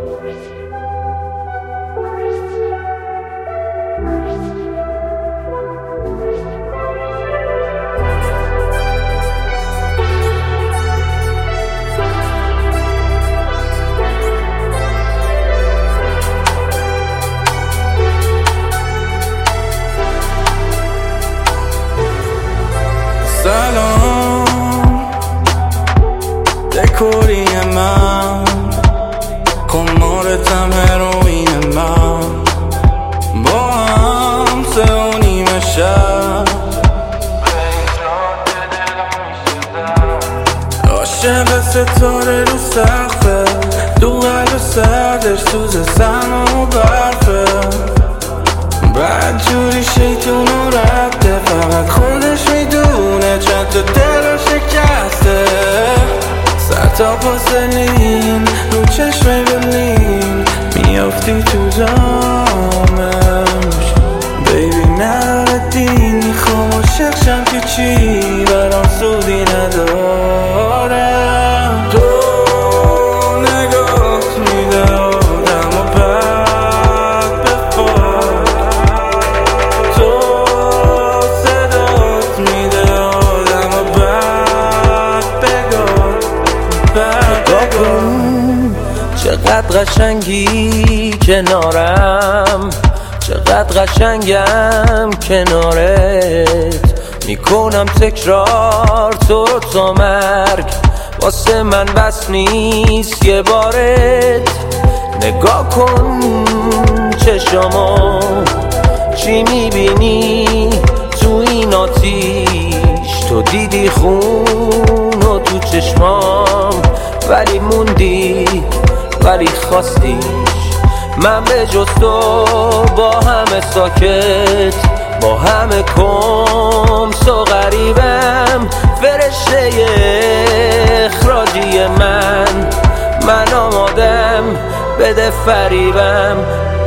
سلام دکوری من کمارتم هروین من با هم 3:30 شب عاشق ستاره رو سقفه دو قلب سردش سوز سرما و برفه بعد جوری شیطون و رفته فقط خودش میدونه چند تا دل رو شکسته سر تا پا سلین رو چشم بلین میافتی تو جامش بیبی نداره دین میخوام عاشق شم که چی برام سودی نداره تو نگاه میده آدم و بد به فاک تو صدات میده آدم و بد بگاه چقدر قشنگی کنارم چقدر قشنگم کنارت میکنم تکرار تو رو تا مرگ واسه من بس نیست یه بارت نگاه کن چشامو چی میبینی تو این آتیش تو دیدی خون و تو چشمام ولی موندی ولی خواستیش من به جز تو با همه ساکت با همه کمس و غریبم فرشته اخراجی من آمادم بده فریبم